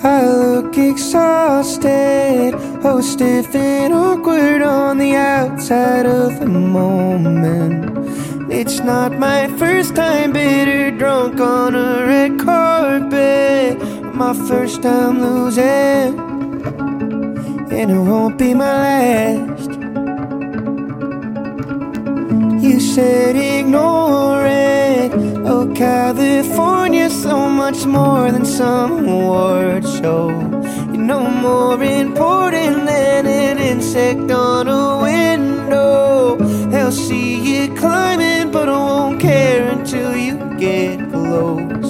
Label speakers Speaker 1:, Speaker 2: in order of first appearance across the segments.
Speaker 1: I look exhausted, oh stiff and awkward on the outside of the moment. It's not my first time bitter drunk on a red carpet, my first time losing, and it won't be my last. You said ignore it. Oh, California, so much more than some award show. You're no more important than an insect on a window. They'll see you climbing, but I won't care until you get close.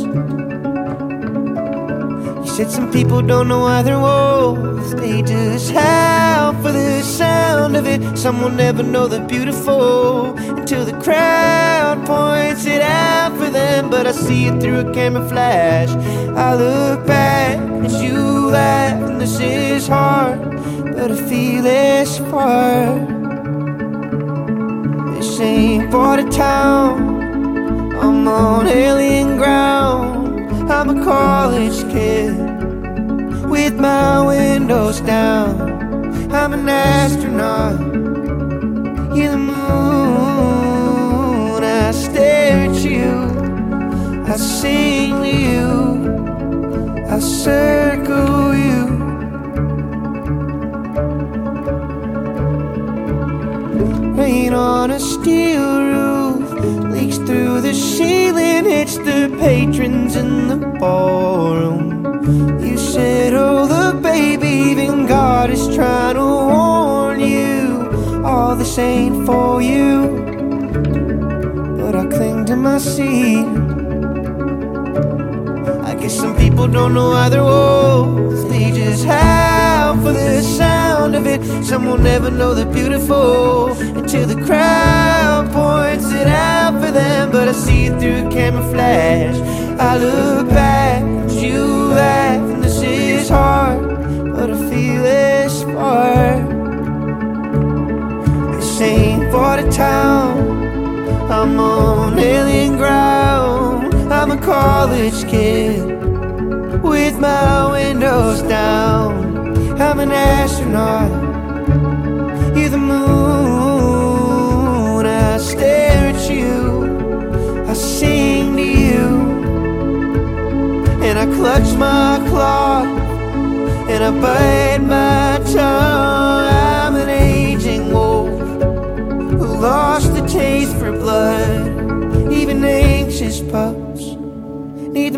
Speaker 1: You said some people don't know why they're wolves, they just howl for the sound of it. Some will never know the beautiful until the crowd points it out for them. But I see it through a camera flash. I look back as you laugh, and this is hard, but I feel this far. This ain't Border Town, I'm on alien ground. I'm a college kid with my windows down. I'm an astronaut, you're the moon. I stare at you, I sing to you, I circle you. Rain on a steel roof leaks through the ceiling, hits the patrons in the ballroom. You said, oh look baby, even God is trying to warn you, all this ain't for you. But I cling to my seat. I guess some people don't know why they're wolves, they just howl for the sound of it. Some will never know the beautiful until the crowd points it out for them. But I see it through a camera flash. I look back as you laugh, and this is hard, but I feel this far. This ain't Border Town, I'm on alien ground. I'm a college kid with my windows down. I'm an astronaut, you're the moon. I stare at you, I sing to you, and I clutch my clock, and I bite my tongue. I'm an aging wolf who lost the taste for blood. Even anxious pups need the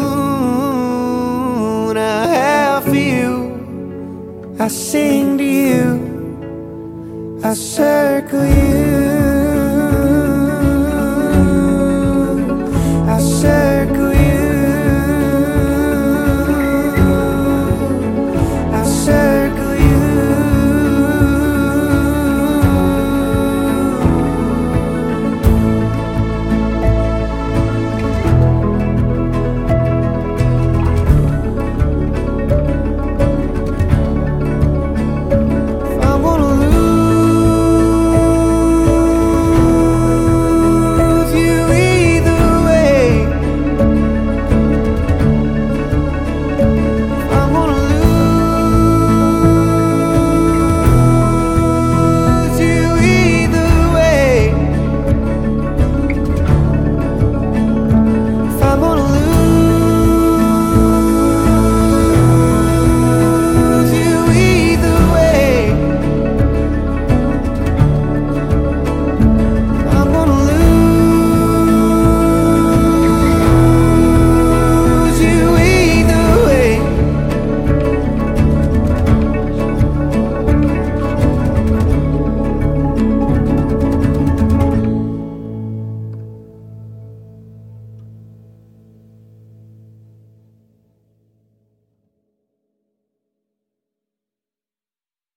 Speaker 1: moon. I howl for you, I sing to you, I circle you.